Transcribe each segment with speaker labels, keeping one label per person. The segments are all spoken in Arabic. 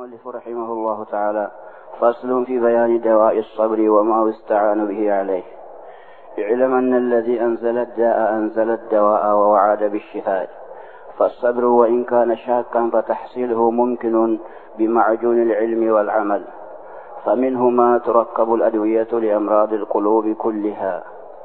Speaker 1: المؤلف رحمه الله تعالى: فصل في بيان دواء الصبر وما يستعان به عليه. اعلم أن الذي أنزل الداء أنزل الدواء ووعد بالشفاء، فالصبر وإن كان شاكا فتحصيله ممكن بمعجون العلم والعمل، فمنه ما تركب الأدوية لأمراض القلوب كلها،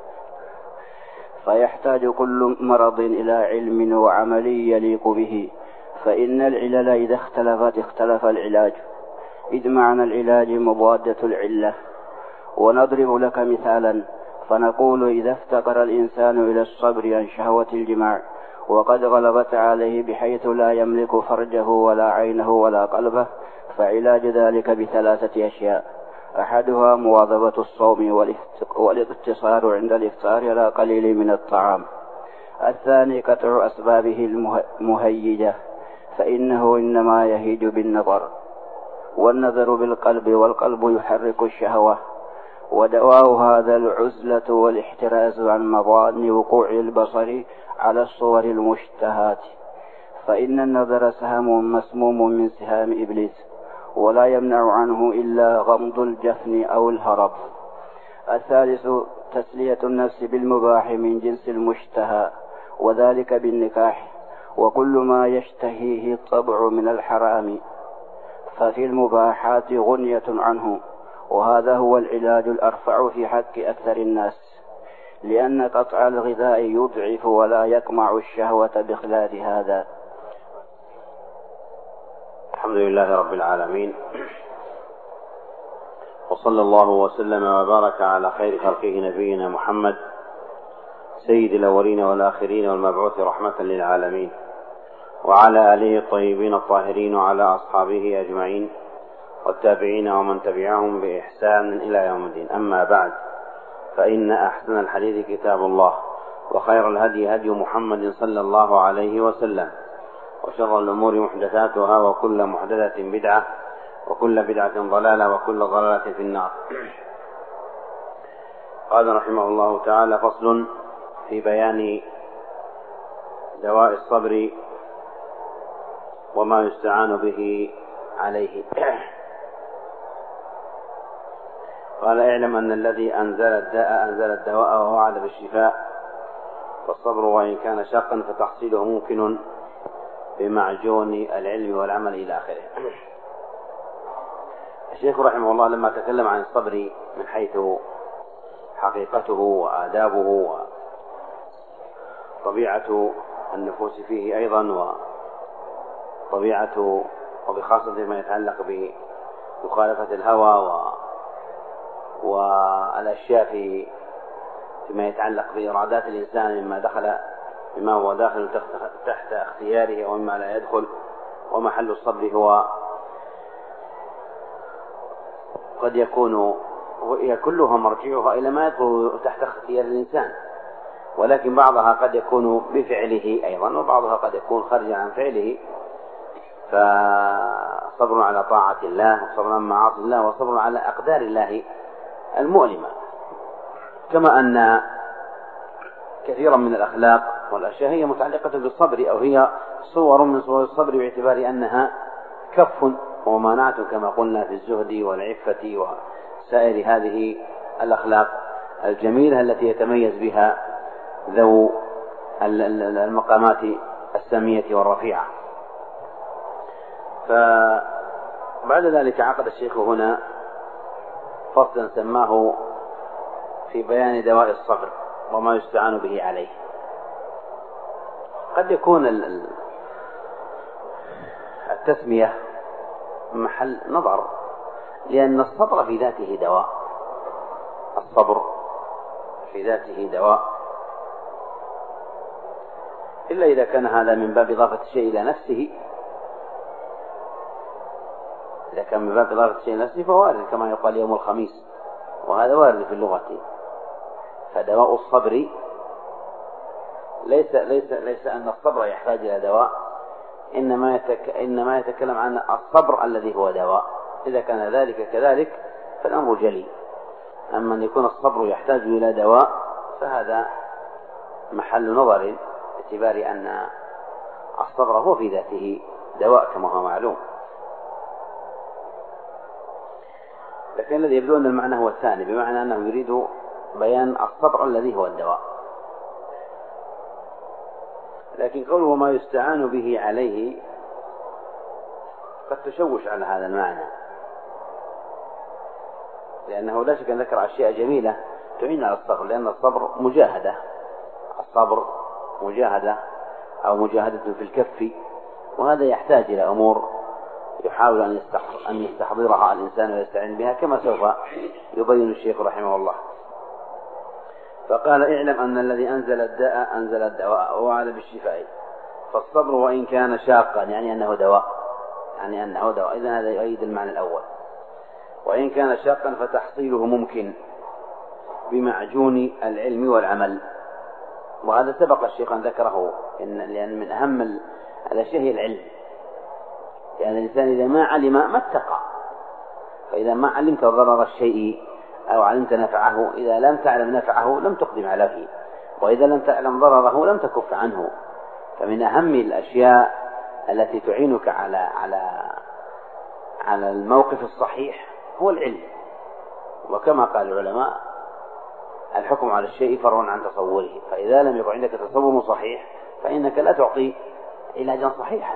Speaker 1: فيحتاج كل مرض إلى علم وعمل يليق به، فإن العلل إذا اختلفت اختلف العلاج، إذ معنى العلاج مضادة العلة. ونضرب لك مثالا فنقول: إذا افتقر الإنسان إلى الصبر عن شهوة الجماع وقد غلبت عليه بحيث لا يملك فرجه ولا عينه ولا قلبه، فعلاج ذلك بثلاثة أشياء: أحدها مواظبة الصوم والاقتصار عند الإفطار على قليل من الطعام. الثاني قطع أسبابه المهيجة، فإنه إنما يهيج بالنظر، والنظر بالقلب، والقلب يحرك الشهوة. ودواء هذا العزلة والاحتراز عن مظان وقوع البصر على الصور المشتهاة، فإن النظر سهم مسموم من سهام إبليس، ولا يمنع عنه إلا غمض الجفن أو الهرب. الثالث تسلية النفس بالمباح من جنس المشتهى، وذلك بالنكاح، وكل ما يشتهيه الطبع من الحرام، ففي المباحات غنية عنه، وهذا هو العلاج الأرفع في حق أكثر الناس، لأن قطع الغذاء يضعف ولا يقمع الشهوة بخلاف هذا.
Speaker 2: الحمد لله رب العالمين، وصلى الله وسلم وبارك على خير خلقه نبينا محمد سيد الأولين والآخرين والمبعوث رحمة للعالمين، وعلى آله الطيبين الطاهرين وعلى أصحابه أجمعين والتابعين ومن تبعهم بإحسان إلى يوم الدين. أما بعد، فإن أحسن الحديث كتاب الله، وخير الهدي هدي محمد صلى الله عليه وسلم، وشر الأمور محدثاتها، وكل محدثة بدعة، وكل بدعة ضلالة، وكل ضلالة في النار. قال رحمه الله تعالى: فصل في بيان دواء الصبر وما يستعان به عليه. قال: اعلم أن الذي أنزل الداء أنزل الدواء ووعد بالشفاء، فالصبر وإن كان شاقا فتحصيله ممكن بمعجون العلم والعمل إلى آخره. الشيخ رحمه الله لما تكلم عن الصبر من حيث حقيقته وآدابه وطبيعة النفوس فيه أيضا، وطبيعة وبخاصة ما يتعلق بمخالفة الهوى والأشياء فيما يتعلق بإرادات الإنسان مما هو داخل تحت اختياره ومما لا يدخل، ومحل الصبر هو قد يكون هي كلها مرجعها إلى ما يدخل تحت اختيار الإنسان، ولكن بعضها قد يكون بفعله أيضا، وبعضها قد يكون خارجا عن فعله، فصبر على طاعة الله، وصبر عن معاصي الله، وصبر على أقدار الله المؤلمة. كما أن كثيرا من الأخلاق والأشياء هي متعلقة بالصبر، أو هي صور من صور الصبر، باعتبار أنها كف ومناعة كما قلنا في الزهد والعفة وسائر هذه الأخلاق الجميلة التي يتميز بها ذو المقامات السامية والرفيعة. فبعد ذلك عقد الشيخ هنا فصلا سماه في بيان دواء الصبر وما يستعان به عليه. قد يكون التسمية محل نظر، لأن الصبر في ذاته دواء، الصبر في ذاته دواء، إلا إذا كان هذا من باب إضافة الشيء إلى نفسه. إذا كان من باب إضافة الشيء إلى نفسه فوارد، كما يقال يوم الخميس، وهذا وارد في اللغة. فدواء الصبر ليس أن الصبر يحتاج إلى دواء، إنما يتكلم عن الصبر الذي هو دواء. إذا كان ذلك كذلك فالأمر جلي. أما أن يكون الصبر يحتاج إلى دواء فهذا محل نظر، باعتبار أن الصبر هو في ذاته دواء كما هو معلوم. لكن الذي يبدو أن المعنى هو الثاني، بمعنى أنه يريد بيان الصبر الذي هو الدواء. لكن قوله وما يستعان به عليه قد تشوش على هذا المعنى، لأنه لا شك أن ذكر أشياء جميلة تعين على الصبر، لأن الصبر مجاهدة، الصبر مجاهدة أو مجاهدة في الكف، وهذا يحتاج إلى أمور يحاول أن يستحضرها الإنسان ويستعين بها، كما سوف يبين الشيخ رحمه الله. فقال اعلم أن الذي أنزل الداء أنزل الدواء ووعد بالشفاء، فالصبر وإن كان شاقا يعني أنه دواء، إذن هذا يؤيد المعنى الأول. وإن كان شاقا فتحصيله ممكن بمعجون العلم والعمل، وهذا سبق الشيخ أن ذكره، لأن من أهم الأشياء هي العلم، لأن الإنسان إذا ما علم ما اتقى، فإذا ما علمت ضرر الشيء أو علمت نفعه، إذا لم تعلم نفعه لم تقدم عليه، وإذا لم تعلم ضرره لم تكف عنه. فمن أهم الأشياء التي تعينك على الموقف الصحيح هو العلم. وكما قال العلماء الحكم على الشيء فرع عن تصوره، فإذا لم يكن عندك تصور صحيح فإنك لا تعطي علاجا صحيحا.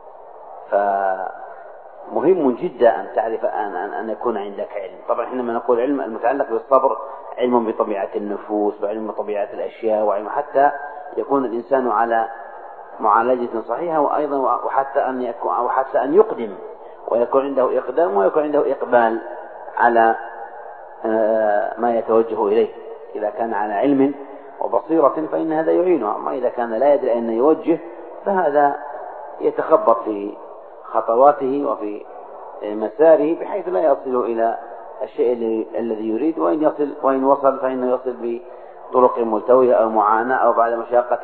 Speaker 2: فمهم جدا أن تعرف أن يكون عندك علم. طبعا حينما نقول علم المتعلق بالصبر علم بطبيعة النفوس وعلم بطبيعة الأشياء، وعلم حتى يكون الإنسان على معالجة صحيحة، وأيضا وحتى أن يقدم ويكون عنده إقدام ويكون عنده إقبال على ما يتوجه إليه. إذا كان على علم وبصيرة فإن هذا يعينه، أما إذا كان لا يدري أن يوجه فهذا يتخبط في خطواته وفي مساره بحيث لا يصل إلى الشيء الذي يريد، وإن وصل فإنه يصل بطرق ملتوية أو معاناة أو بعد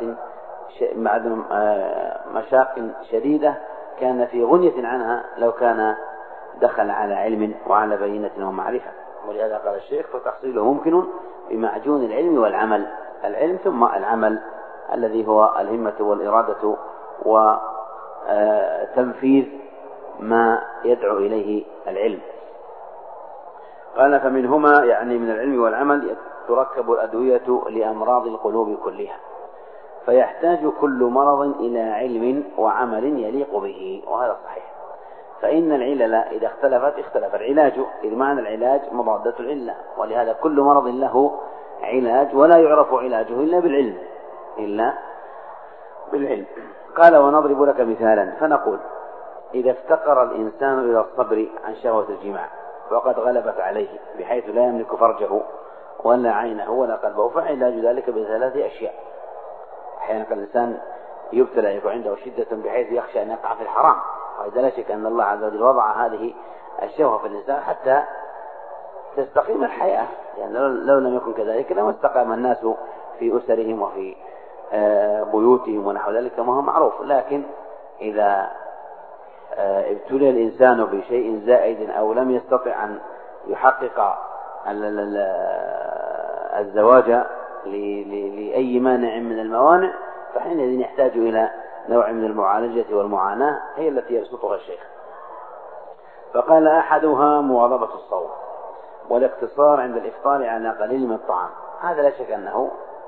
Speaker 2: مشاق شديدة كان في غنية عنها لو كان دخل على علم وعلى بينة ومعرفة. ولهذا قال الشيخ فتحصيله ممكن بمعجون العلم والعمل، العلم ثم العمل الذي هو الهمة والإرادة وتنفيذ ما يدعو إليه العلم. قال فمنهما يعني من العلم والعمل تركب الأدوية لأمراض القلوب كلها، فيحتاج كل مرض إلى علم وعمل يليق به، وهذا صحيح. فإن العلل إذا اختلفت اختلف العلاج، إذ معنى العلاج مضادة العلة، ولهذا كل مرض له علاج ولا يعرف علاجه إلا بالعلم. قال ونضرب لك مثالا فنقول إذا افتقر الإنسان إلى الصبر عن شهوة الجماع وقد غلبت عليه بحيث لا يملك فرجه ولا عينه ولا قلبه، فعلاج ذلك بثلاث أشياء. أحيانا الإنسان يبتلى يكون عنده شدة بحيث يخشى أن يقع في الحرام، وإذا لا شك أن الله عز وجل وضع هذه الشهوة في الإنسان حتى تستقيم الحياة، يعني لو لم يكن كذلك لما استقام الناس في أسرهم وفي بيوتهم ونحو ذلك كما هو معروف. لكن إذا ابتلي الإنسان بشيء زائد أو لم يستطع أن يحقق الزواج لأي مانع من الموانع، فحينئذ يحتاج إلى نوع من المعالجة والمعاناة هي التي يبسطها الشيخ. فقال أحدها مواظبة الصوم والاقتصار عند الإفطار على قليل من الطعام، هذا لا شك أنه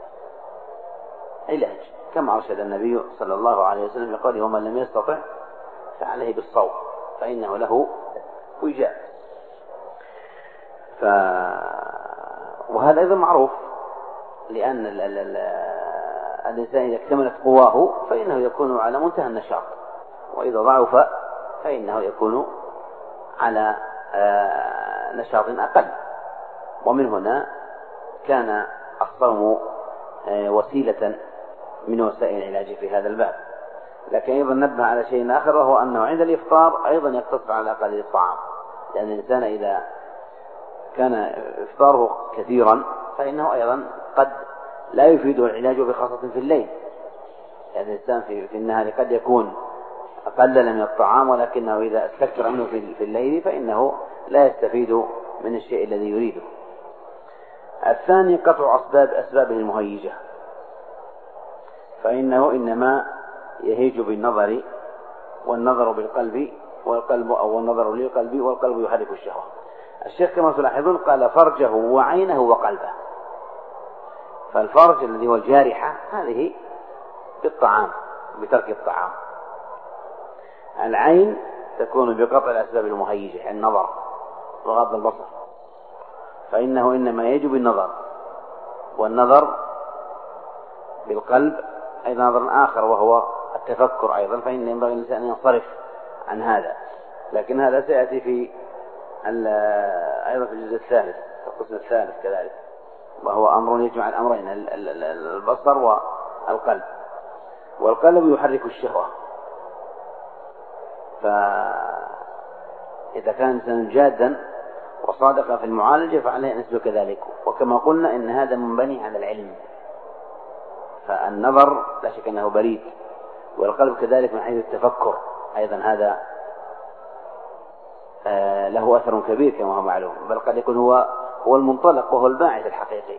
Speaker 2: علاج، كما أرشد النبي صلى الله عليه وسلم يقول ومن لم يستطع فعليه بالصوم فإنه له وجاء. وهذا أيضا معروف، لأن الإنسان إذا اكتملت قواه فإنه يكون على منتهى النشاط، وإذا ضعف فإنه يكون على نشاط أقل. ومن هنا كان الصوم وسيلة من وسائل العلاج في هذا الباب. لكن أيضا نبه على شيء آخر، وهو أنه عند الإفطار أيضا يقتصر على قليل الطعام، لأن الإنسان إذا كان إفطاره كثيرا فإنه أيضا قد لا يفيده العلاج بخاصة في الليل، يعني الإنسان في النهار قد يكون أقلل من الطعام، ولكنه إذا استكثر منه في الليل فإنه لا يستفيد من الشيء الذي يريده. الثاني قطع أسبابه المهيجة، فإنه إنما يهيج بالنظر والنظر بالقلب والقلب أو النظر للقلب والقلب يحرك الشهوة. الشيخ كما تلاحظون قال فرجه وعينه وقلبه. فالفرج الذي هو الجارحة هذه بالطعام، بترك الطعام. العين تكون بقطع الأسباب المهيجة، النظر وغض البصر، فإنه إنما يجب بالنظر، والنظر بالقلب أيضا نظر آخر وهو التفكر أيضا، فإن ينبغي الإنسان أن ينصرف عن هذا، لكن هذا سيأتي في أيضا في الجزء الثالث، القسم الثالث كذلك، وهو أمر يجمع الأمرين، البصر والقلب. والقلب يحرك الشهوة، فإذا كان الإنسان جادا وصادقا في المعالجة فعليه أن يسلك كذلك. وكما قلنا إن هذا منبني على العلم، فالنظر لا شك أنه بريد، والقلب كذلك من حيث التفكر أيضا هذا له أثر كبير كما هو معلوم، بل قد يكون هو المنطلق وهو الباعث الحقيقي.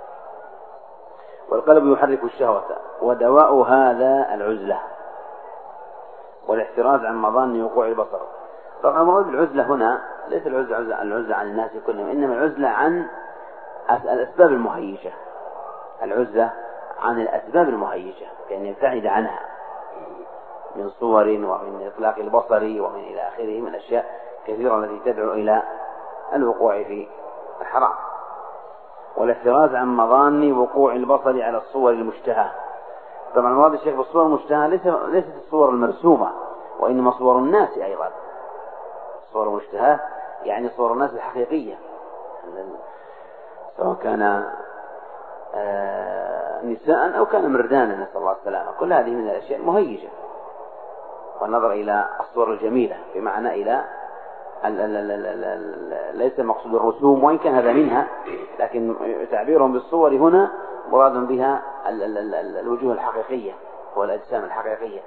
Speaker 2: والقلب يحرك الشهوة، ودواء هذا العزلة والاحتراز عن مظان وقوع البصر. طبعا المراد بالعزلة هنا ليس العزلة عن الناس كلهم، إنما العزلة عن الأسباب المهيجة، العزلة عن الأسباب المهيجة، يعني يبتعد عنها من صور ومن إطلاق البصر ومن إلى آخره من أشياء كثيرة التي تدعو إلى الوقوع في الحرام. والاحتراز عن مظان وقوع البصر على الصور المشتهاة. طبعا مراد الشيخ بالصور المشتهاة ليست الصور المرسومة، وإنما صور الناس أيضا. الصور المشتهاة يعني صور الناس الحقيقية، سواء كان نساء أو كان مردانا، نسأل الله السلامة. كل هذه من الأشياء المهيجة، والنظر إلى الصور الجميلة بمعنى إلى ليس مقصود الرسوم، وإن كان هذا منها، لكن تعبيرهم بالصور هنا مراد بها الوجوه الحقيقية والأجسام الحقيقية.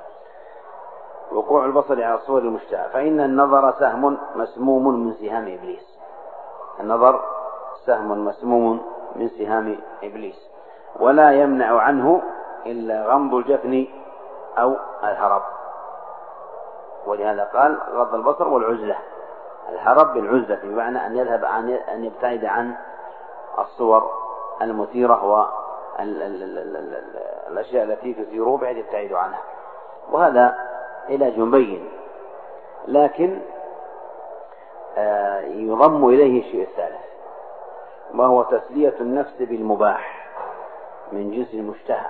Speaker 2: وقوع البصر على الصور المشتهاة، فإن النظر سهم مسموم من سهام إبليس. النظر سهم مسموم من سهام إبليس، ولا يمنع عنه إلا غمض الجفن أو الهرب. ولهذا قال غض البصر والعزلة، الهرب بالعزلة بمعنى أن يذهب أن يبتعد عن الصور المثيرة والأشياء التي تثيره بعد يبتعد عنها. وهذا علاج بين، لكن يضم إليه الشيء الثالث، وهو تسلية النفس بالمباح من جنس المشتهى،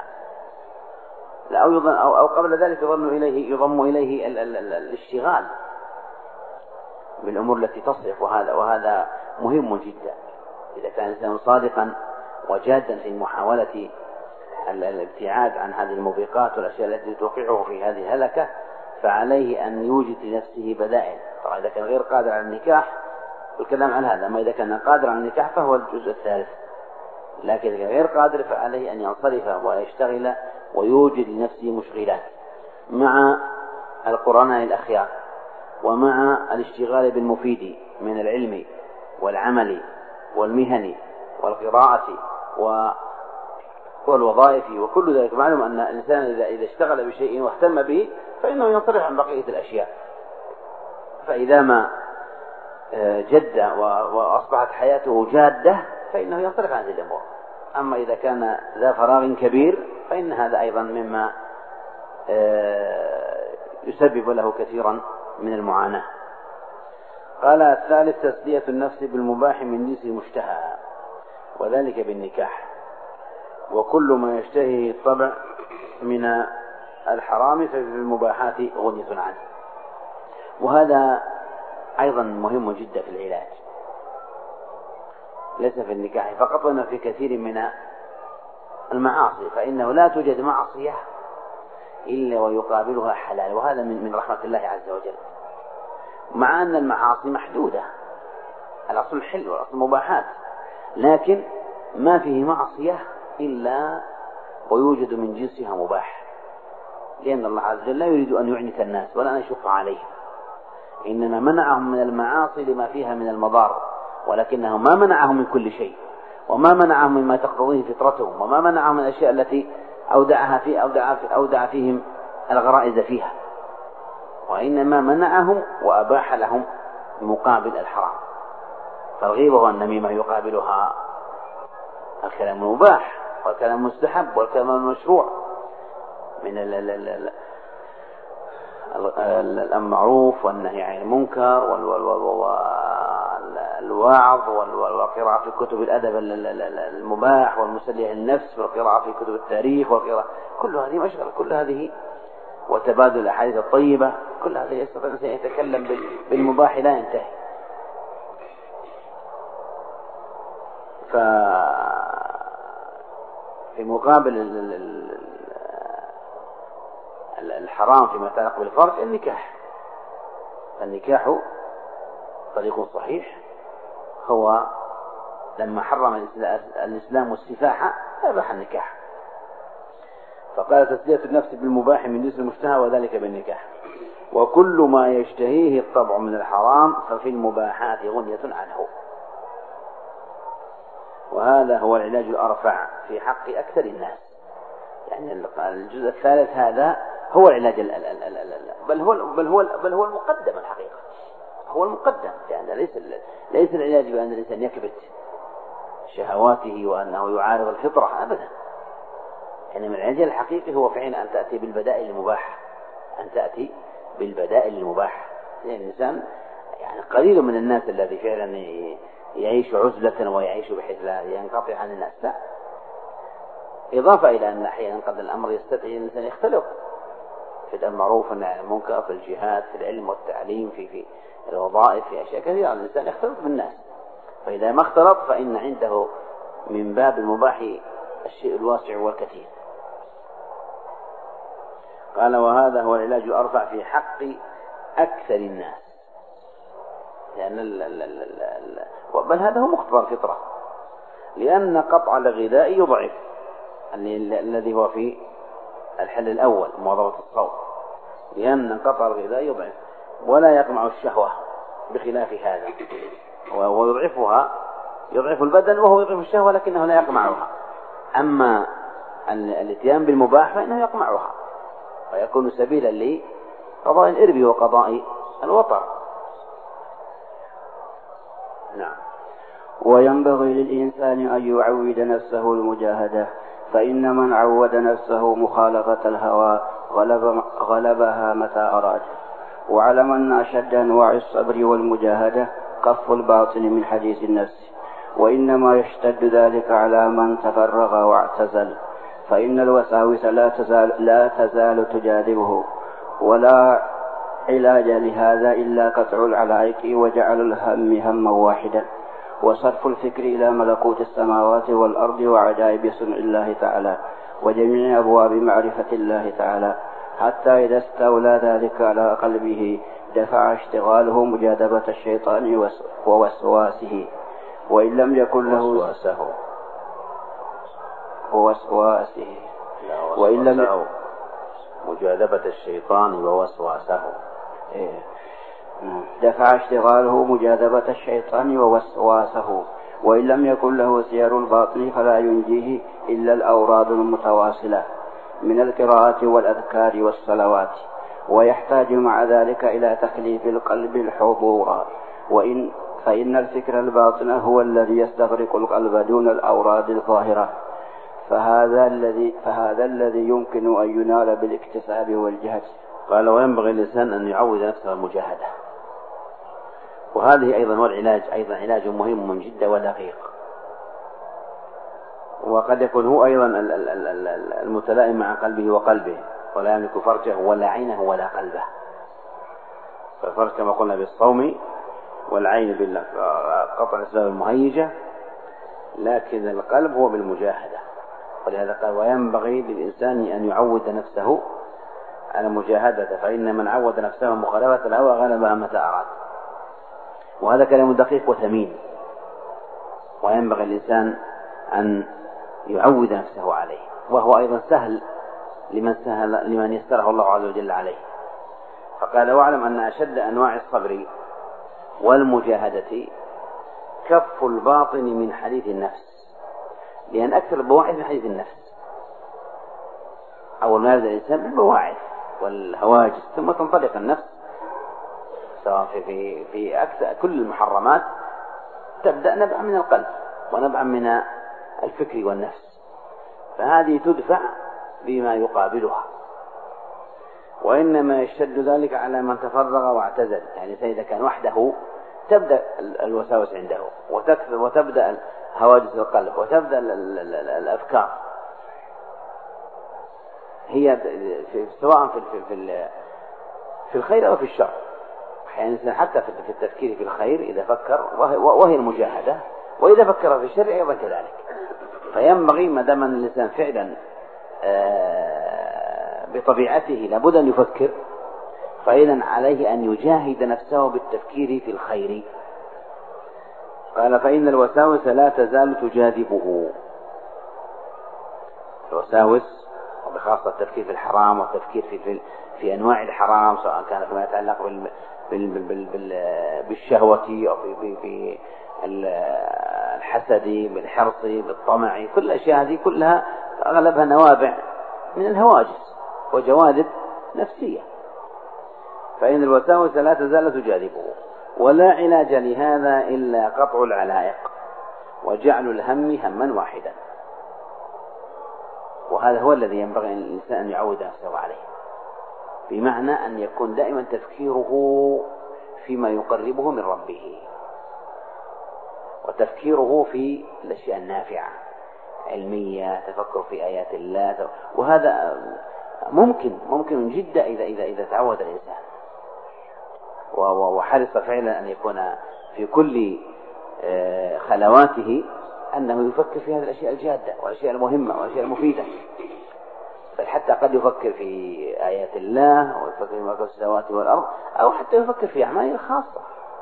Speaker 2: أو قبل ذلك يضم إليه الاشتغال بالأمور التي تصرف، وهذا مهم جدا. إذا كان الإنسان صادقا وجادا في محاولة الابتعاد عن هذه الموبقات والأشياء التي توقعه في هذه الهلكة، فعليه أن يوجد لنفسه بدائل. طبعا إذا كان غير قادر على النكاح الكلام عن هذا، أما إذا كان قادر على النكاح فهو الجزء الثالث، لكن إذا كان غير قادر فعليه أن ينصرف ويشتغل ويوجد لنفسه مشغلات مع القرناء الأخيار، ومع الاشتغال بالمفيد من العلم والعمل والمهن والقراءة والوظائف وكل ذلك. معلوم أن الإنسان إذا اشتغل بشيء واهتم به فإنه ينصرف عن بقية الأشياء. فإذا ما جد وأصبحت حياته جادة فإنه ينصرف عن هذه الأمور. أما إذا كان ذا فراغ كبير فإن هذا أيضا مما يسبب له كثيرا من المعاناة. قال الثالث تسلية النفس بالمباح من جنس المشتهى، وذلك بالنكاح، وكل ما يشتهيه الطبع من الحرام ففي المباحات غنية عنه. وهذا أيضا مهم جدا في العلاج، ليس في النكاح فقط، وإنما في كثير من المعاصي، فإنه لا توجد معصية إلا ويقابلها حلال، وهذا من رحمة الله عز وجل. مع أن المعاصي محدودة، الأصل الحل والأصل المباحات، لكن ما فيه معصية إلا ويوجد من جنسها مباح، لأن الله عز وجل لا يريد أن يعنت الناس ولا أن يشق عليهم، إنما منعهم من المعاصي لما فيها من المضار، ولكنه ما منعهم من كل شيء، وما منعهم مما تقتضيه فطرتهم، وما منعهم من الأشياء التي أودع فيهم الغرائز فيها، وإنما منعهم وأباح لهم مقابل الحرام. فالغيبة والنميمة يقابلها الكلام المباح والكلام المستحب والكلام المشروع من المعروف والنهي عن المنكر والوعظ والقراءة في كتب الأدب المباح والمسلية للنفس والقراءة في كتب التاريخ والقراءة، كل هذه مشغلة، كل هذه وتبادل الأحاديث الطيبة، كل هذا يستطيع الإنسان يتكلم بالمباح لا ينتهي. في مقابل الحرام فيما يتعلق بالفرج النكاح طريق صحيح، هو لما حرم الإسلام السفاح أباح النكاح، فقال تسلية النفس بالمباح من جنس المشتهى وذلك بالنكاح، وكل ما يشتهيه الطبع من الحرام ففي المباحات غنية عنه. وهذا هو العلاج الأرفع في حق أكثر الناس، يعني الجزء الثالث هذا هو العلاج بل هو المقدم الحقيقة، هو المقدم، يعني ليس العلاج بأن الإنسان يكبت شهواته وأنه يعارض الفطرة أبدا، يعني من العلاج الحقيقي هو فعلا أن تأتي بالبدائل المباح، يعني الإنسان يعني قليل من الناس الذي فعلا يعيش عزلة ويعيش بحيث لا ينقطع عن الناس، لا، إضافة إلى أن أحيانا قد الأمر يستدعي أن الإنسان يختلف في المعروف والنهي عن المنكر، في الجهاد، في العلم والتعليم، في الوظائف، في أشياء كثيرة الإنسان يختلط بالناس، فإذا ما اختلط فإن عنده من باب المباح الشيء الواسع والكثير. قال وهذا هو العلاج الأرفع في حق أكثر الناس، لأن بل هذا هو مقتضى الفطرة، لأن قطع الغذاء يضعف الذي هو في الحل الأول مواظبة الصوم، لأن قطع الغذاء يضعف ولا يقمع الشهوة بخلاف هذا، وهو يضعف البدن وهو يضعف الشهوة لكنه لا يقمعها. أما الاتيان بالمباح فإنه يقمعها ويكون سبيلا لقضاء الإرب وقضاء الوطر. نعم.
Speaker 1: وينبغي للإنسان أن يعود نفسه المجاهدة، فإن من عود نفسه مخالفة الهوى غلبها متى أراد. واعلم أن أشد أنواع الصبر والمجاهدة كف الباطل من حديث النفس، وإنما يشتد ذلك على من تفرغ واعتزل، فإن الوساوس لا تزال تجاذبه، ولا علاج لهذا إلا قطع العلائق وجعل الهم هما واحدا، وصرف الفكر إلى ملكوت السماوات والأرض وعجائب صنع الله تعالى وجميع أبواب معرفة الله تعالى، حتى إذا استولى ذلك على قلبه دفع اشتغاله مجاذبة الشيطان ووسواسه، وإن لم يكن له
Speaker 2: مجاذبة الشيطان ووسواسه،
Speaker 1: دفع اشتغاله مجاذبة الشيطان ووسواسه، وإن لم يكن له سير الباطن فلا ينجيه إلا الأوراد المتواصلة من القراءة والأذكار والصلوات، ويحتاج مع ذلك إلى تخليف القلب الحضور، فإن الفكر الباطن هو الذي يستغرق القلب دون الأوراد الظاهرة، فهذا الذي يمكن أن ينال بالاكتساب والجهد.
Speaker 2: قال وينبغي الإنسان أن يعود نفسه المجاهدة، وهذه أيضا هو العلاج، أيضا علاج مهم جدا ودقيق، وقد يكون هو أيضا المتلائم مع قلبه وقلبه، ولا يملك فرجه ولا عينه ولا قلبه، فالفرج كما قلنا بالصوم والعين بقطع الأسباب المهيجة، لكن القلب هو بالمجاهدة، ولهذا قال وينبغي للإنسان أن يعود نفسه على مجاهدة، فإن من عود نفسه مخالفة الهوى غلبها متى أراد. وهذا كلام دقيق وثمين، وينبغي الإنسان أن يعود نفسه عليه، وهو أيضا سهل لمن يسره الله عز وجل عليه. فقال واعلم أن أشد أنواع الصبر والمجاهدة كف الباطن من حديث النفس، لأن أكثر البواعث من حديث النفس. أول ما يبدأ الإنسان بالبواعث والهواجس، ثم تنطلق النفس سواء في أكثر كل المحرمات تبدأ نبعا من القلب ونبعا من الفكر والنفس، فهذه تدفع بما يقابلها. وإنما يشتد ذلك على من تفرغ واعتزل، يعني إذا كان وحده تبدأ الوساوس عنده وتبدأ هواجس القلب وتبدأ الأفكار، هي سواء في الخير أو في الشر. يعني حتى في التفكير في الخير إذا فكر وهي المجاهدة، وإذا فكر في الشر أيضا كذلك. فينبغي ما دام الإنسان فعلا بطبيعته لابد أن يفكر، فإذا عليه أن يجاهد نفسه بالتفكير في الخير. قال فإن الوساوس لا تزال تجاذبه. الوساوس وبخاصة التفكير في الحرام والتفكير في أنواع الحرام، سواء كان فيما يتعلق بالشهوة أو بالحسد بالحرص بالطمع، كل الأشياء هذه كلها أغلبها نوابع من الهواجس وجواذب نفسية. فإن الوساوس لا تزال تجاذبه، ولا علاج لهذا إلا قطع العلائق وجعل الهم هما واحدا. وهذا هو الذي ينبغي الإنسان أن يعود نفسه عليه، بمعنى أن يكون دائما تفكيره فيما يقربه من ربه، وتفكيره في الأشياء النافعة علمية، تفكر في آيات الله. وهذا ممكن جدا إذا تعود الإنسان وحرص فعلا أن يكون في كل خلواته أنه يفكر في هذه الأشياء الجادة والأشياء المهمة والأشياء المفيدة. بل حتى قد يفكر في آيات الله ويفكر في ملكوت السماوات والأرض، أو حتى يفكر في أعماله الخاصة.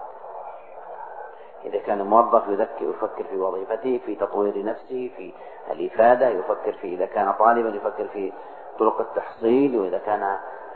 Speaker 2: إذا كان موظف يفكر في وظيفته، في تطوير نفسه، في الإفادة، يفكر في إذا كان طالبا يفكر في طرق التحصيل، وإذا كان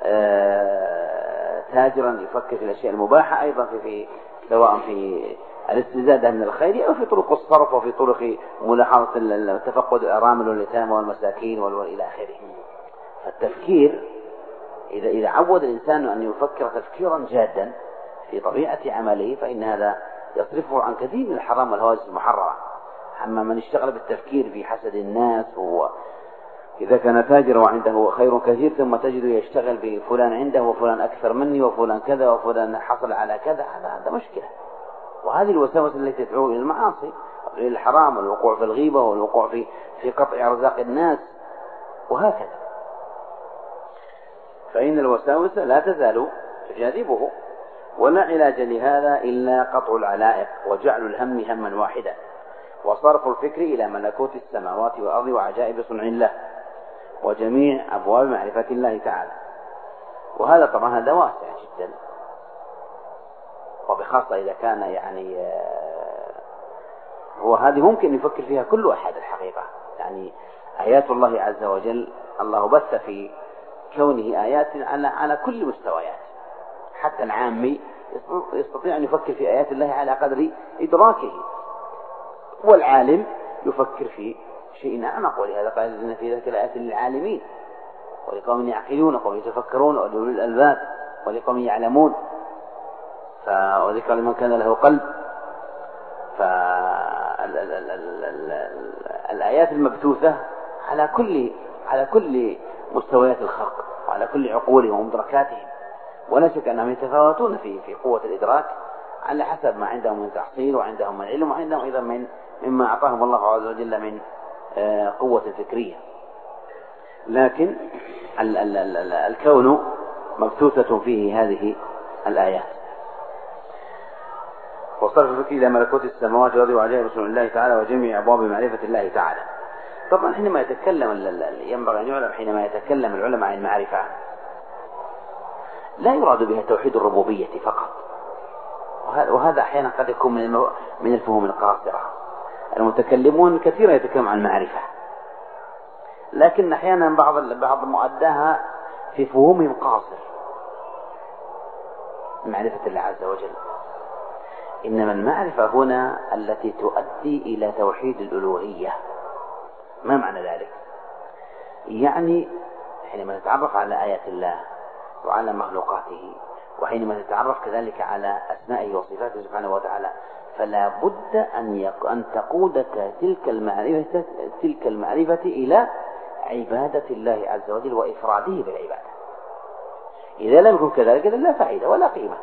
Speaker 2: تاجرا يفكر في الأشياء المباحة أيضا في سواء في الاستزادة من الخير أو في طرق الصرف وفي طرق ملاحظة تفقد الأرامل واليتامى والمساكين إلى آخره. فالتفكير إذا عود الإنسان أن يفكر تفكيرا جادا في طبيعة عمله، فإن هذا يصرفه عن كثير من الحرام والهواجس المحرمة. أما من اشتغل بالتفكير في حسد الناس، إذا كان تاجر وعنده خير كثير ثم تجده يشتغل بفلان عنده وفلان أكثر مني وفلان كذا وفلان حصل على كذا، هذا مشكلة. وهذه الوساوس التي تدعو إلى المعاصي إلى الحرام والوقوع في الغيبة والوقوع في قطع أرزاق الناس وهكذا. فإن الوساوس لا تزال تجاذبه، ولا علاج لهذا إلا قطع العلائق وجعل الهم هما واحدا، وصرف الفكر إلى ملكوت السماوات والأرض وعجائب صنع الله وجميع أبواب معرفة الله تعالى. وهذا طبعا هذا واسع جدا، وبخاصة إذا كان يعني وهذه ممكن يفكر فيها كل أحد الحقيقة. يعني آيات الله عز وجل الله بث في كونه آيات على كل مستويات، حتى العامي يستطيع أن يفكر في آيات الله على قدر إدراكه، والعالم يفكر في شيء أعمق. ولهذا قال إن في ذلك الآيات للعالمين ولقوم يعقلون وقوم يتفكرون ولأولي الألباب ولقوم يعلمون، وذكر لمن كان له قلب. فالآيات المبثوثة على كل مستويات الخلق وعلى كل عقولهم ومدركاتهم، ولا شك أنهم يتفاوتون في قوة الإدراك على حسب ما عندهم من تحصيل وعندهم من علم وعندهم أيضا مما أعطاهم الله عز وجل من قوة فكرية. لكن الكون مبثوثة فيه هذه الآيات. وصرف الفكر إلى ملكوت السماوات والأرض وعجائب صنع الله تعالى وجميع أبواب معرفة الله تعالى. طبعا حينما يتكلم ينبغي أن يعلم حينما يتكلم العلماء عن المعرفة لا يراد بها توحيد الربوبية فقط، وهذا أحيانا قد يكون من الفهوم القاصرة. المتكلمون كثيرا يتكلمون عن المعرفة، لكن أحيانا بعض مؤداها في فهومهم قاصر معرفة الله عز وجل. إنما المعرفة هنا التي تؤدي إلى توحيد الألوهية. ما معنى ذلك؟ يعني حينما نتعرف على آيات الله وعلى مخلوقاته، وحينما نتعرف كذلك على أسمائه وصفاته سبحانه وتعالى، فلا بد أن تقودك تلك المعرفة إلى عبادة الله عز وجل وإفراده بالعبادة. إذا لم يكن كذلك لا فائدة ولا قيمة.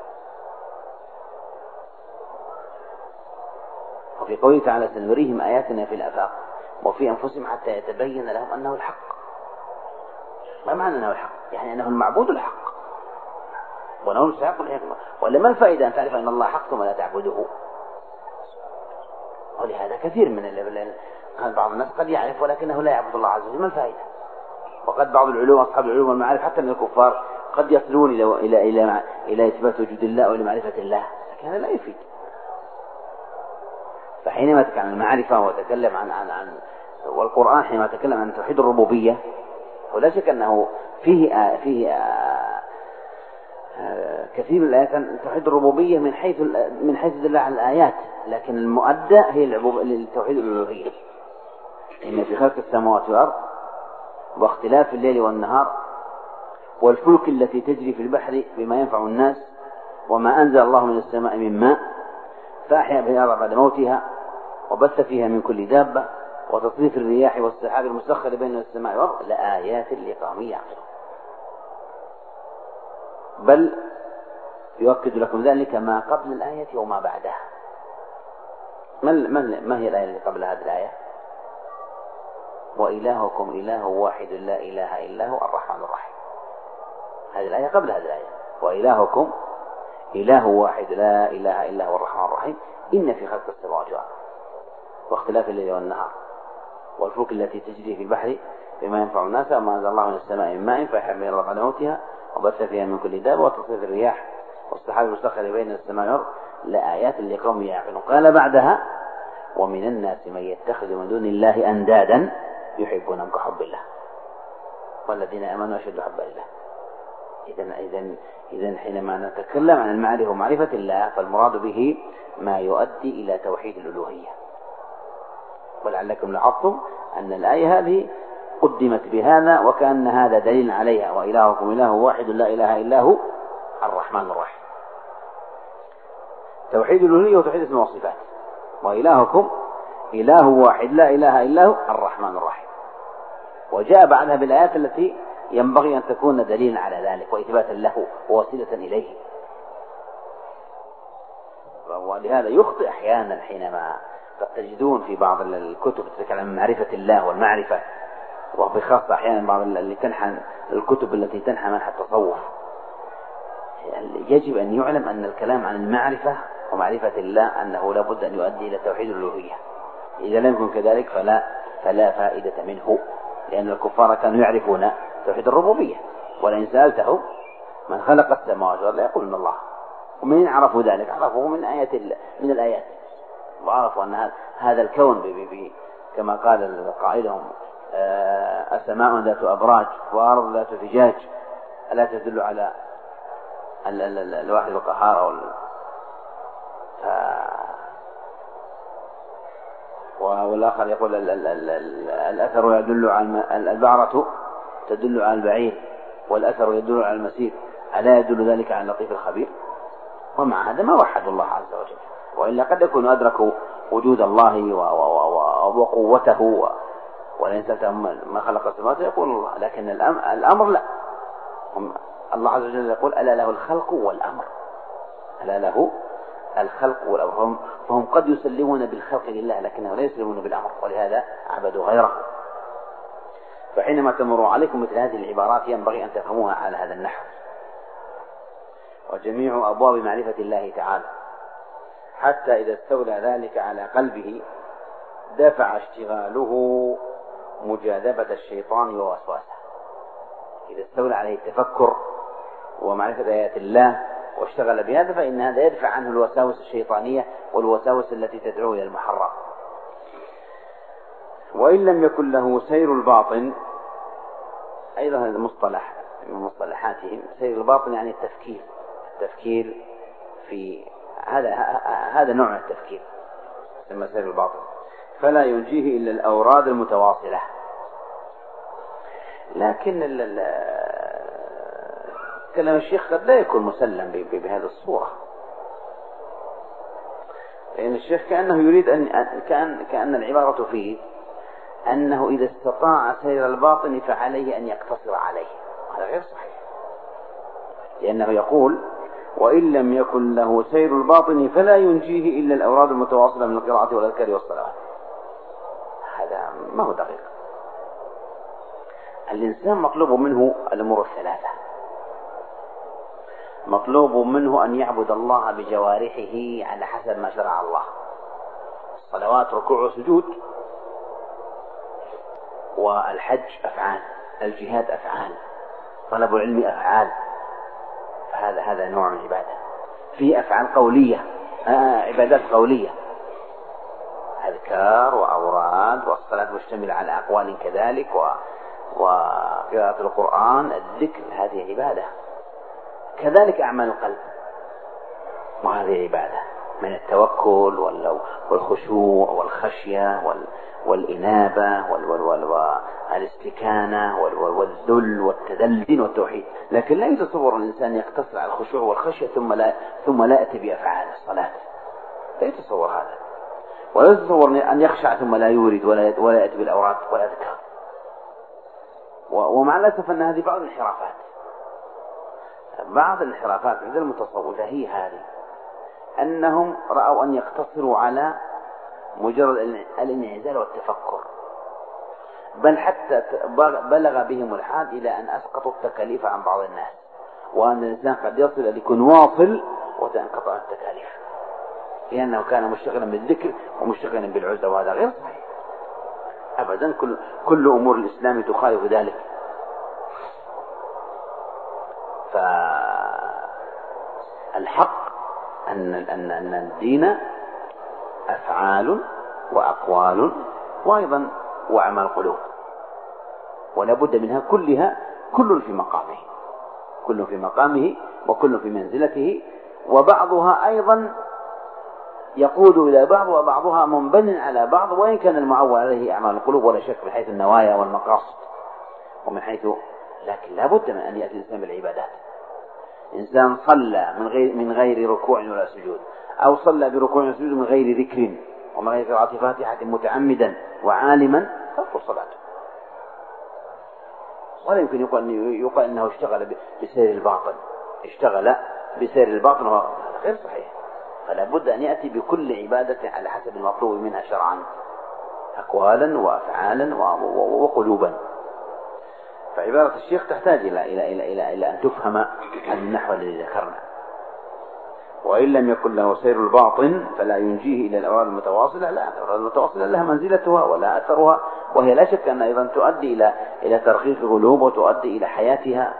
Speaker 2: وفي قوله تعالى سنريهم آياتنا في الآفاق وفي أنفسهم حتى يتبين لهم أنه الحق. ما معنى أنه الحق؟ يعني أنه المعبود الحق وأنه مستحق الحكمة. ولا ما الفائدة أن تعرف أن الله حق ثم لا تعبده؟ ولهذا كثير من بعض الناس قد يعرف ولكنه لا يعبد الله عز وجل. ما الفائدة؟ وقد بعض العلوم أصحاب العلوم والمعارف حتى من الكفار قد يصلون إلى إثبات وجود الله أو لمعرفة الله، لكن هذا لا يفيد. فحينما تكلم عن المعرفة وتكلم عن والقرآن حينما تكلم عن توحيد الربوبية ولا شك أنه فيه كثير من الآيات عن توحيد الربوبية من حيث دل على الآيات، لكن المؤدى هي لتوحيد الألوهية. إن في خلق السماوات والأرض واختلاف الليل والنهار والفلك التي تجري في البحر بما ينفع الناس وما أنزل الله من السماء من ماء فأحيا به الأرض بعد موتها وبث فيها من كل دابة وتصريف الرياح والسحاب المسخر بين السماء والأرض لآيات لقوم يعقلون. بل يؤكد لكم ذلك ما قبل الآية وما بعدها. ما هي الآية اللي قبل هذه الآية؟ وإلهكم إله واحد لا إله إلا هو الرحمن الرحيم. هذه الآية قبل هذه الآية. وإلهكم إله واحد لا إله إلا هو الرحمن الرحيم إن في خلق السماوات والأرض واختلاف الليل والنهار والفلك التي تجري في البحر بما ينفع الناس وما أنزل الله من السماء من ماء فأحيا به الأرض بعد موتها وبث فيها من كل دابة وتصريف الرياح والسحاب المسخر بين السماء والأرض لآيات لقوم يعقلون. قال بعدها ومن الناس من يتخذ من دون الله أندادا يحبونهم كحب الله والذين آمنوا أشد حبا لله. إذن حينما نتكلم عن المعرفة ومعرفة الله فالمراد به ما يؤدي إلى توحيد الألوهية. ولعلكم لاحظتم أن الآية هذه قدمت بهذا وكأن هذا دليل عليها وإلهكم إله واحد لا إله إلا هو الرحمن الرحيم. توحيد الألوهية وتوحيد اسم وصفات. وإلهكم إله واحد لا إله إلا هو الرحمن الرحيم. وجاء بعدها بالآيات التي ينبغي أن تكون دليلا على ذلك وإثباتا له ووسيلة إليه. ولهذا يخطئ أحيانا حينما قد تجدون في بعض الكتب تتكلم عن معرفة الله والمعرفة، وبخاصة أحيانا بعض اللي تنحى الكتب التي تنحى منحى التصوف. يعني يجب أن يعلم أن الكلام عن المعرفة ومعرفة الله أنه لا بد أن يؤدي إلى توحيد الألوهية. إذا لم يكن كذلك فلا فائدة منه، لأن الكفار كانوا يعرفون توحيد الربوبية. ولئن سألته من خلق السماوات والأرض يقولون الله. ومن عرفوا ذلك؟ عرفوه من الآيات، وعرفوا أن هذا الكون كما قال قائلهم السماء ذات أبراج وأرض ذات فجاج ألا تدل على الواحد القهار والآخر يقول الأثر يدل على البعرة تدل على البعير والأثر يدل على المسير ألا يدل ذلك على اللطيف الخبير. ومع هذا ما وحدوا الله عز وجل، وإلا قد يكون أدركوا وجود الله وقوته ولئن سألتهم ما خلق السماوات يقول الله، لكن الأمر لا. الله عز وجل يقول ألا له الخلق والأمر، ألا له الخلق والأمر. فهم قد يسلمون بالخلق لله لكنهم لا يسلمون بالأمر، ولهذا عبدوا غيره. فحينما تمر عليكم مثل هذه العبارات ينبغي أن تفهموها على هذا النحو. وجميع أبواب معرفة الله تعالى حتى إذا استولى ذلك على قلبه دفع اشتغاله مجاذبة الشيطان ووسواسه. إذا استولى عليه التفكر ومعرفة آيات الله واشتغل بهذا فإن هذا يدفع عنه الوساوس الشيطانية والوساوس التي تدعو إلى المحرم. وإن لم يكن له سير الباطن، أيضا هذا مصطلح من مصطلحاتهم، سير الباطن يعني التفكير في هذا نوع من التفكير يسمى سير الباطن، فلا ينجيه إلا الأوراد المتواصلة. لكن كلام الشيخ قد لا يكون مسلم بهذه الصورة. لأن الشيخ كأنه يريد كأن العبارة فيه أنه إذا استطاع سير الباطن فعليه أن يقتصر عليه. هذا غير صحيح، لأنه يقول وإن لم يكن له سير الباطن فلا ينجيه إلا الأوراد المتواصلة من القراءة والأذكار والصلوات. هذا ما هو دقيق. الإنسان مطلوب منه الأمور الثلاثة، مطلوب منه أن يعبد الله بجوارحه على حسب ما شرع الله، الصلوات ركوع وسجود، والحج أفعال، الجهاد أفعال، طلب العلم أفعال. هذا نوع من العبادة. في أفعال قولية، عبادات قولية، أذكار وأوراد، والصلاة مشتملة على أقوال كذلك، وقراءة القرآن، الذكر، هذه عبادة. كذلك أعمال القلب، وهذه عبادة من التوكل والخشوع والخشية والإنابة والاستكانة والذل والتذلل والتوحيد. لكن لا يتصور الإنسان يقتصر على الخشوع والخشية ثم لا يأتي بأفعال الصلاة، لا يتصور هذا، ولا يتصور أن يخشع ثم لا يورد ولا يأتي بالأوراد والأذكار. ومع الأسف أن هذه بعض الانحرافات عند المتصوفة هي هذه، أنهم رأوا أن يقتصروا على مجرد الانعزال والتفكر، بل حتى بلغ بهم الحال إلى أن أسقطوا التكاليف عن بعض الناس، وأن الإنسان قد يصل أن يكون واصل وتنقطع التكاليف، لأنه كان مشتغلا بالذكر ومشتغلا بالعزة، وهذا غير صحيح أبدا. كل أمور الإسلام تخالف ذلك. فالحق أن الدين أفعال وأقوال وأيضا وأعمال القلوب، ولا بد منها كلها، كل في مقامه وكل في منزلته، وبعضها أيضا يقود إلى بعض وبعضها منبن على بعض، وإن كان المعول عليه أعمال القلوب ولا شك من حيث النوايا والمقاصد ومن حيث، لكن لا بد من أن يأتي الإنسان بالعبادات. إنسان صلى من غير ركوع ولا سجود، أو صلى بركوع وسجود من غير ذكر ومن غير قراءة فاتحة متعمدا وعالما، تبطل صلاته. ولا يمكن يقال أنه اشتغل بسير الباطن، وهو غير صحيح. فلا بد أن يأتي بكل عبادة على حسب المطلوب منها شرعا، أقوالا وأفعالا وقلوبا. فعبارة الشيخ تحتاج إلى أن تفهم النحو الذي ذكرنا. وإن لم يكن له سير الباطن فلا ينجيه إلى الأوراد المتواصلة. لا، الأوراد المتواصلة لها منزلتها ولا أثرها، وهي لا شك أن أيضا تؤدي إلى ترخيص القلوب وتؤدي إلى حياتها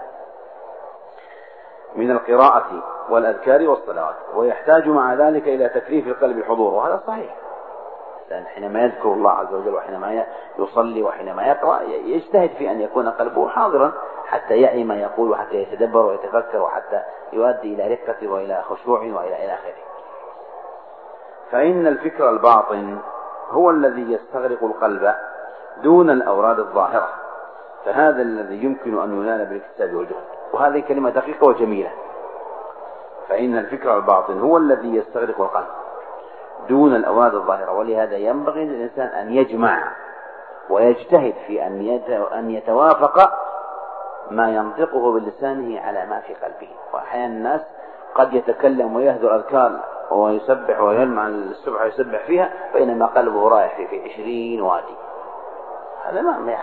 Speaker 2: من القراءة والأذكار والصلوات، ويحتاج مع ذلك إلى تكليف القلب الحضور، وهذا صحيح. حينما يذكر الله عز وجل وحينما يصلي وحينما يقرأ يجتهد في أن يكون قلبه حاضرا حتى يعي ما يقول، وحتى يتدبر ويتفكر، وحتى يؤدي إلى رقة وإلى خشوع وإلى آخره. فإن الفكر الباطن هو الذي يستغرق القلب دون الأوراد الظاهرة، فهذا الذي يمكن أن ينال بالاكتساب والجهد. وهذه كلمة دقيقة وجميلة. فإن الفكر الباطن هو الذي يستغرق القلب دون الأوراد الظاهرة، ولهذا ينبغي للإنسان أن يجمع ويجتهد في أن يتوافق ما ينطقه بلسانه على ما في قلبه. وأحيانا الناس قد يتكلم ويهدر أذكار ويسبح ويلمع السبح ويسبح فيها، بينما قلبه رايح في 20 وادي. هذا ما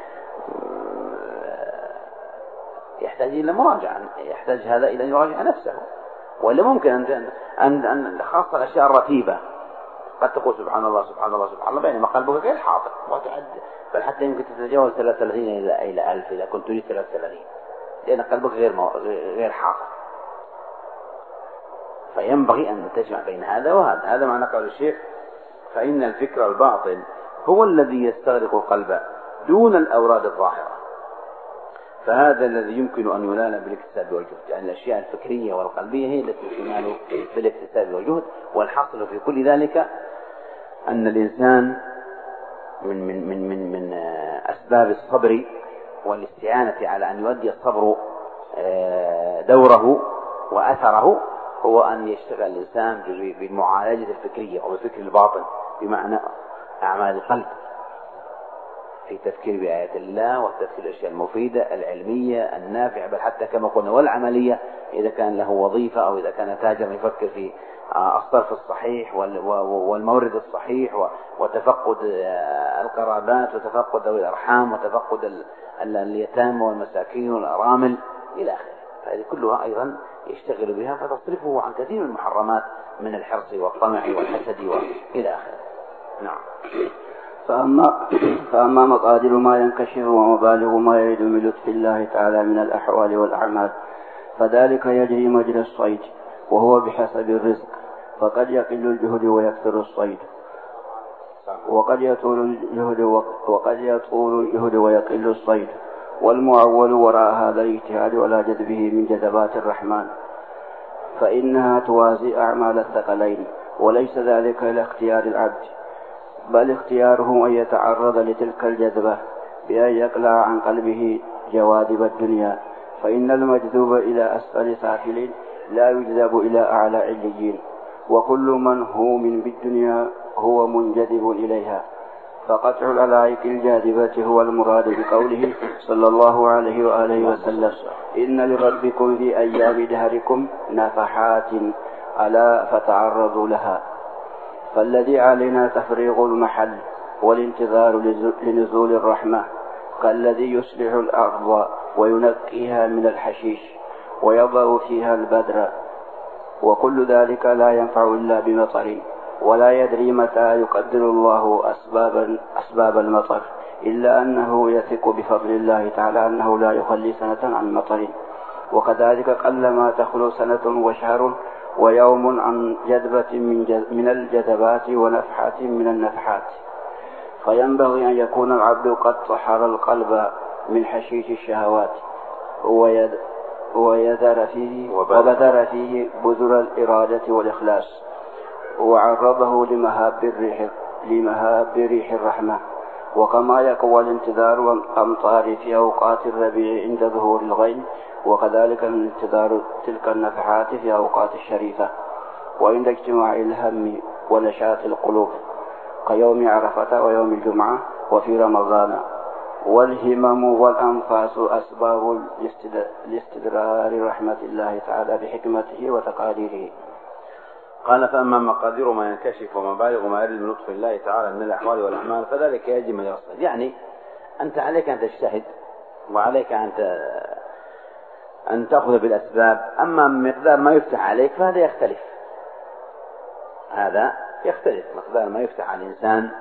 Speaker 2: يحتاج إلى مراجعة، يحتاج هذا إلى أن يراجع نفسه. ولا ممكن أن خاصة الأشياء الرتيبة قد تقول سبحان الله سبحان الله سبحان الله، بينما قلبك غير حاضر، بل حتى يمكن تتجاوز 33 إلى 1000 إذا كنت تريد 33، لأن قلبك غير حاضر. فينبغي أن تجمع بين هذا وهذا. هذا معنى قول الشيخ: فإن الفكر الباطن هو الذي يستغرق القلب دون الأوراد الظاهرة، فهذا الذي يمكن أن ينال بالاكتساب والجهد. يعني الأشياء الفكرية والقلبية هي التي تنال بالاكتساب والجهد. والحاصل في كل ذلك أن الإنسان من أسباب الصبر والاستعانة على أن يؤدي الصبر دوره وأثره هو أن يشتغل الإنسان بالمعالجة الفكرية وبالفكر الباطن، بمعنى أعمال القلب في التفكير بآيات الله والتفكير الأشياء المفيدة العلمية النافعة، بل حتى كما قلنا والعملية إذا كان له وظيفة أو إذا كان تاجرا يفكر في الصرف الصحيح والمورد الصحيح وتفقد القرابات وتفقد ذوي الأرحام وتفقد اليتامى والمساكين والأرامل إلى آخره. فهذه كلها أيضا يشتغل بها فتصرفه عن كثير من المحرمات من الحرص والطمع والحسد وإلى آخره. نعم.
Speaker 1: فأما مقادر ما ينكشف ومبالغ ما يريد من لطف الله تعالى من الأحوال والأعمال فذلك يجري مجرى الصيد، وهو بحسب الرزق، فقد يقل الجهد ويكثر الصيد، وقد يطول الجهد ويقل الصيد. والمعول وراء هذا الاجتهاد ولا جذبه من جذبات الرحمن، فإنها توازي أعمال الثقلين، وليس ذلك إلى اختيار العبد، بل اختياره أن يتعرض لتلك الجذبة بأن يقلع عن قلبه جواذب الدنيا، فإن المجذوب إلى أسفل سافل لا يجذب إلى أعلى عليين، وكل من هوم بالدنيا هو منجذب إليها. فقطع العلائق الجاذبة هو المراد بقوله صلى الله عليه وآله وسلم: إن لربكم في أيام دهركم نفحات ألا فتعرضوا لها. فالذي علينا تفريغ المحل والانتظار لنزول الرحمة، كالذي يصلح الأرض وينقيها من الحشيش ويضع فيها البذر، وكل ذلك لا ينفع إلا بمطر، ولا يدري متى يقدر الله أسباب المطر، إلا أنه يثق بفضل الله تعالى أنه لا يخلي سنة عن مطر. وكذلك قلما تخلو سنة وشهر ويوم عن جذبة من الجذبات ونفحة من النفحات. فينبغي أن يكون العبد قد طهر القلب من حشيش الشهوات وبذر فيه بذر الإرادة والإخلاص، وعرضه لمهاب ريح الرحمة. وكما يقوى الانتظار والأمطار في أوقات الربيع عند ظهور الغيم، وكذلك الانتظار تلك النفحات في أوقات الشريفة وعند اجتماع الهم ونشاط القلوب، كيوم عرفة ويوم الجمعة وفي رمضان. والهمم والأنفاس أسباب لاستدرار رحمة الله تعالى بحكمته وتقاديره.
Speaker 2: قال: فأما مقادير ما ينكشف ومبالغ ما يرد من لطف الله تعالى من الأحوال والأعمال فذلك يجب من يصل. يعني أنت عليك أن تجتهد وعليك أن تأخذ بالأسباب. أما مقدار ما يفتح عليك فهذا يختلف مقدار ما يفتح على الإنسان.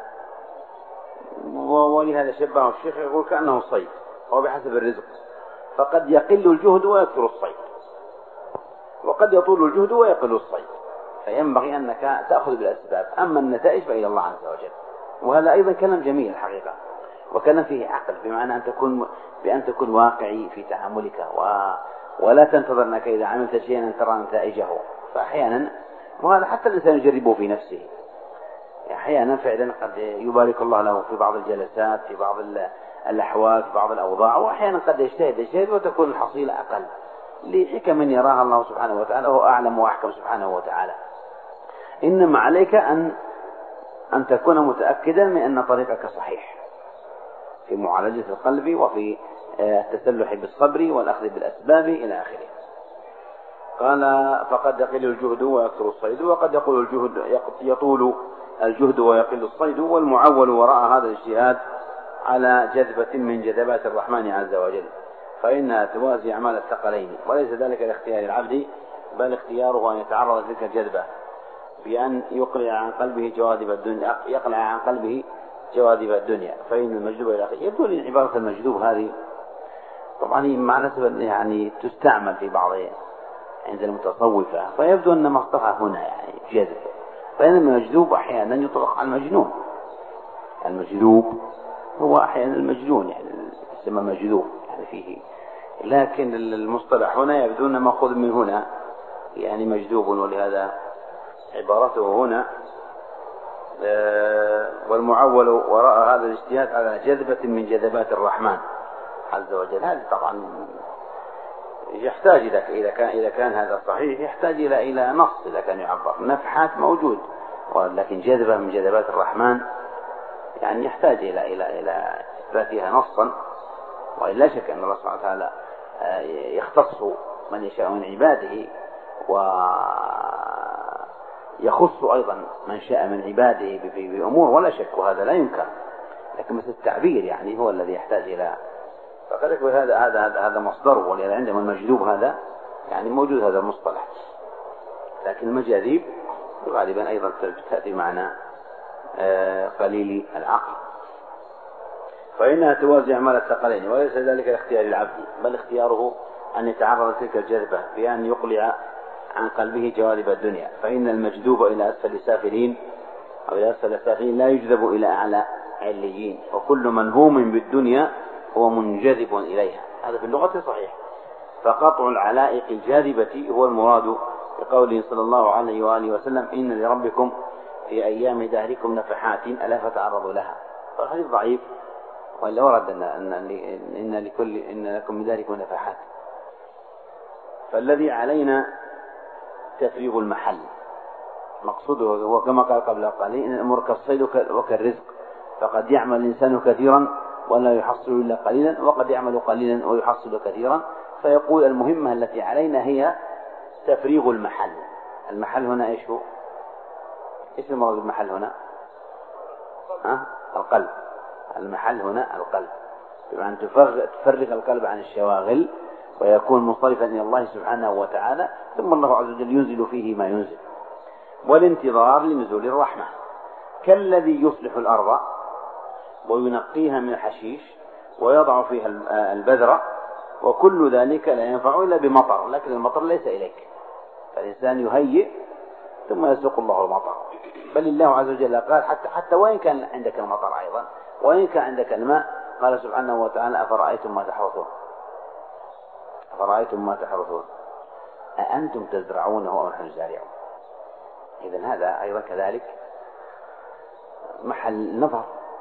Speaker 2: ولهذا شبهه الشيخ يقول كأنه صيد، هو بحسب الرزق، فقد يقل الجهد ويكثر الصيد، وقد يطول الجهد ويقل الصيد، فينبغي أنك تأخذ بالأسباب. أما النتائج فإلى الله عز وجل. وهذا أيضا كلام جميل الحقيقة، وكلام فيه عقل، بمعنى بأن تكون واقعي في تعاملك ولا تنتظر أنك إذا عملت شيئا أن ترى نتائجه. فأحيانا، وهذا حتى الإنسان يجربه في نفسه، أحيانا فعلا قد يبارك الله له في بعض الجلسات، في بعض الأحوال، في بعض الأوضاع، وأحيانا قد يجتهد وتكون الحصيلة أقل لحكم يراها الله سبحانه وتعالى، وهو أعلم وأحكم سبحانه وتعالى. إنما عليك أن تكون متأكدا من أن طريقك صحيح في معالجة القلب وفي التسلح بالصبر والأخذ بالأسباب إلى آخره. قال: فقد يقل الجهد ويكثر الصيد، وقد يطول الجهد ويقل الصيد. والمعول وراء هذا الاجتهاد على جذبة من جذبات الرحمن عز وجل، فإنها توازي أعمال الثقلين، وليس ذلك لاختيار العبد، بل اختياره أن يتعرض لتلك الجذبة بأن يقلع عن قلبه جواذب الدنيا، فإن المجذوب إلى آخره. يبدو لي عبارة المجذوب هذه طبعا هي معنى يعني تستعمل في بعض عند المتصوفة، فيبدو أن مصطفى هنا يعني جذب، فإن المجذوب أحيانا يطلق على المجنون. المجذوب هو أحيانا المجنون، يعني اسمه مجذوب يعني فيه، لكن المصطلح هنا يبدو أن مأخوذ من هنا يعني مجذوب، ولهذا عبارته هنا والمعول وراء هذا الاجتهاد على جذبة من جذبات الرحمن عز وجل. هذه طبعا يحتاج إذا كان هذا صحيح يحتاج إلى نص إذا كان يعبر. نفحات موجود، ولكن جذبة من جذبات الرحمن يعني يحتاج إلى إثباتها نصا. ولا شك أن الله سبحانه وتعالى يختص من يشاء من عباده ويخص أيضا من شاء من عباده بأمور، ولا شك، وهذا لا ينكر. لكن مثل التعبير يعني هو الذي يحتاج إلى، فقد يكون هذا مصدره، ولأن عندهم المجذوب هذا يعني موجود هذا المصطلح. لكن المجاذيب غالبا أيضا تأتي معنى قليل العقل، فإنها توازي أعمال الثقلين، وليس ذلك اختيار العبد، بل اختياره أن يتعرض تلك الجذبة بأن يقلع عن قلبه جوانب الدنيا. فإن المجذوب إلى أسفل السافلين أو إلى أسفل السافلين لا يجذب إلى أعلى عليين، وكل منهوم بالدنيا هو منجذب إليها. هذا في اللغة صحيح. فقطع العلائق الجاذبة هو المراد بقوله صلى الله عليه وآله وسلم: إن لربكم في أيام دهركم نفحات ألا فتعرضوا لها. فالحديث ضعيف، وإلا ورد إن لكم من ذلكم نفحات. فالذي علينا تفريغ المحل، مقصوده هو كما قال قبل قليل: إن الأمور كالصيد وكالرزق، فقد يعمل الإنسان كثيرا ولا يحصل إلا قليلا، وقد يعمل قليلا ويحصل كثيرا. فيقول المهمة التي علينا هي تفريغ المحل. المحل هنا إيش هو؟ إيش المراد بالمحل هنا؟ القلب. المحل هنا القلب، بمعنى تفرغ القلب عن الشواغل ويكون منصرفا إلى الله سبحانه وتعالى، ثم الله عز وجل ينزل فيه ما ينزل. والانتظار لنزول الرحمة، كالذي يصلح الأرض وينقيها من الحشيش ويضع فيها البذرة، وكل ذلك لا ينفع إلا بمطر، لكن المطر ليس إليك، فالإنسان يهيئ ثم يسوق الله المطر. بل الله عز وجل قال حتى وإن كان عندك المطر أيضا، وإن كان عندك الماء، قال سبحانه وتعالى: أفرأيتم ما تحرثون، أفرأيتم ما تحرثون أأنتم تزرعونه أم نحن الزارعون. إذن هذا أيضا كذلك محل نظر،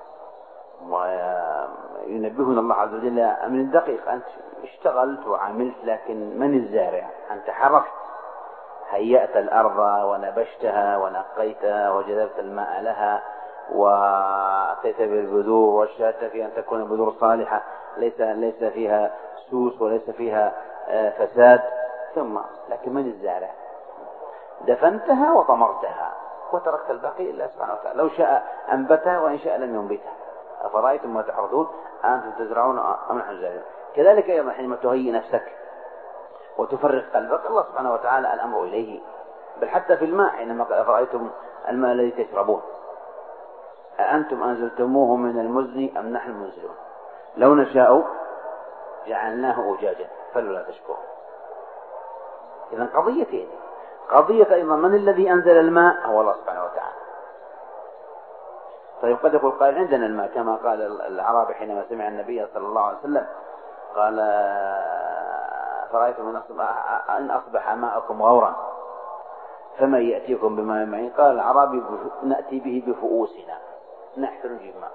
Speaker 2: وينبهنا الله عز وجل من الدقيق. أنت اشتغلت وعملت، لكن من الزارع؟ أنت حرفت، هيأت الأرض ونبشتها ونقيتها وجذبت الماء لها وأتيت بالبذور واشتهدت في أن تكون البذور صالحة ليس فيها سوس وليس فيها فساد، ثم لكن من الزارع؟ دفنتها وطمرتها وتركت الباقي لله سبحانه وتعالى، لو شاء أنبتها وإن شاء لم ينبتها. أفرأيتم ما تحرثون أأنتم تزرعون أم نحن الزارعون. كذلك أيضا حينما تهيئ نفسك وتفرغ قلبك، الله سبحانه وتعالى الأمر إليه. بل حتى في الماء حينما قال: أفرأيتم الماء الذي تشربون أأنتم أنزلتموه من المزن أم نحن المنزلون لو نشاء جعلناه أجاجا فلولا تشكرون. إذن قضيتين: قضية أيضا من الذي أنزل الماء؟ هو الله سبحانه وتعالى. طيب قد يقول قائل: عندنا الماء، كما قال الأعرابي حينما سمع النبي صلى الله عليه وسلم قال: فرأيتم إن أصبح ماءكم غورا فمن يأتيكم بماء معين؟ قال الأعرابي: نأتي به بفؤوسنا، نحن نجيب ماء.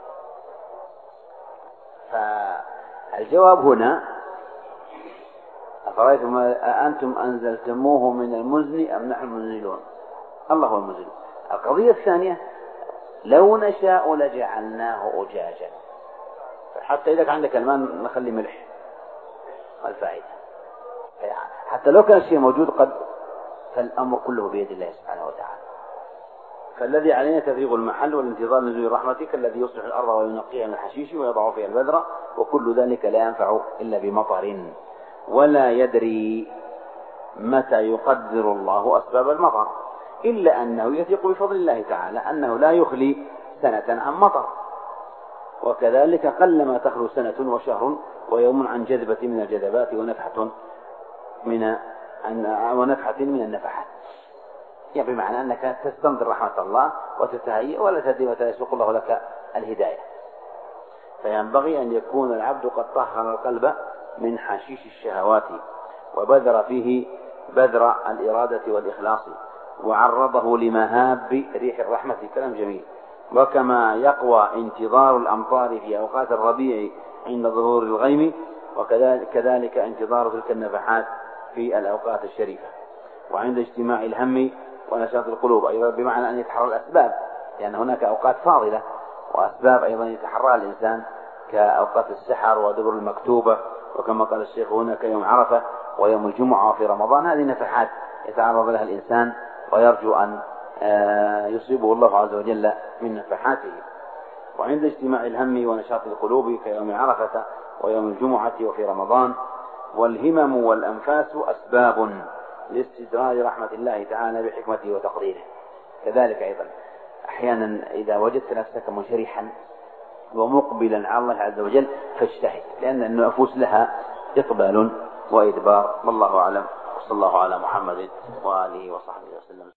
Speaker 2: فالجواب هنا: أفرأيتم أأنتم أنزلتموه من المزن أم نحن المنزلون؟ الله هو المنزل. القضية الثانية: لو نشاء لجعلناه أجاجا. حتى إذا كان عندك الماء نخلي ملح، ما الفائدة؟ حتى لو كان الشيء موجود فالأمر كله بيد الله سبحانه وتعالى. فالذي علينا تفريغ المحل والانتظار لنزول رحمتك، الذي يصلح الأرض وينقيها من الحشيش ويضع فيها البذرة، وكل ذلك لا ينفع إلا بمطر. ولا يدري متى يقدر الله أسباب المطر، إلا أنه يثق بفضل الله تعالى أنه لا يخلي سنة عن مطر. وكذلك قلما تخلو سنة وشهر ويوم عن جذبة من الجذبات ونفحة من النفحات، يعني بمعنى أنك تستنظر رحمة الله وتتهيئ ولا تدري متى يسوق الله لك الهداية. فينبغي أن يكون العبد قد طهر القلب من حشيش الشهوات وبذر فيه بذر الإرادة والإخلاص، وعرضه لمهاب ريح الرحمة. كلام جميل. وكما يقوى انتظار الأمطار في أوقات الربيع عند ظهور الغيم، وكذلك انتظار تلك النفحات في الأوقات الشريفة. وعند اجتماع الهم ونشاط القلوب أيضا بمعنى أن يتحرى الأسباب، لأن هناك أوقات فاضلة وأسباب أيضا يتحرى الإنسان كأوقات السحر ودبر المكتوبة، وكما قال الشيخ هناك يوم عرفة ويوم الجمعة وفي رمضان. هذه نفحات يتعرض لها الإنسان ويرجو أن يصيبه الله عز وجل من نفحاته. وعند اجتماع الهم ونشاط القلوب كيوم عرفة ويوم الجمعة وفي رمضان. والهمم والأنفاس أسباب لاستدراج رحمة الله تعالى بحكمته وتقديره. كذلك أيضا أحيانا إذا وجدت نفسك منشرحا ومقبلا على الله عز وجل فاجتهد، لأن النفوس لها إقبال وإدبار. والله أعلم، وصلى الله على محمد وآله وصحبه وسلم.